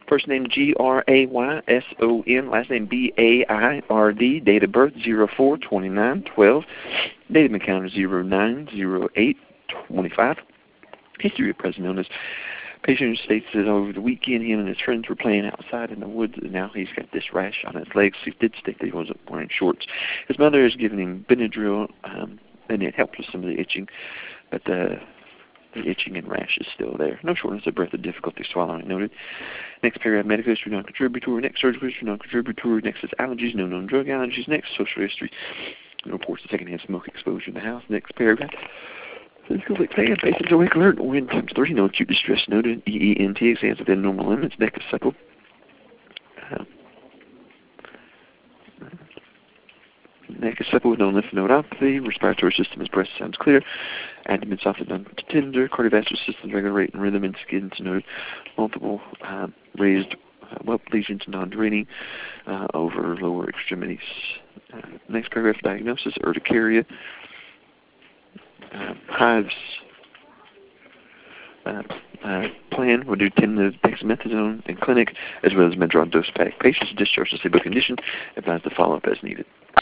First name Grayson, last name Baird, date of birth 04/29/12, date of encounter 09/08/25. History of present illness. Patient states that over the weekend he and his friends were playing outside in the woods, and now he's got this rash on his legs. He did state that he wasn't wearing shorts. His mother has given him Benadryl, and it helped with some of the itching, but the itching and rash is still there. No shortness of breath or difficulty swallowing noted. Next paragraph, medical history non-contributory. Next, surgical history non-contributory. Next is allergies, no known drug allergies. Next, social history, reports of secondhand smoke exposure in the house. Next paragraph, physical exam, patients awake, alert, wind times 3, no acute distress noted. EENT exams within normal limits. Neck is supple. Neck is supple with no lymph nodopathy. Respiratory system is breast sounds clear. Abdomen soft and tender. Cardiovascular system regular rate and rhythm, and skin to noted. Multiple raised whelp lesions, non-draining over lower extremities. Next paragraph, diagnosis, urticaria. Hives plan will do 10 of dexamethasone in clinic as well as Medron dose pack. Patients discharged to stable condition, advised to follow up as needed.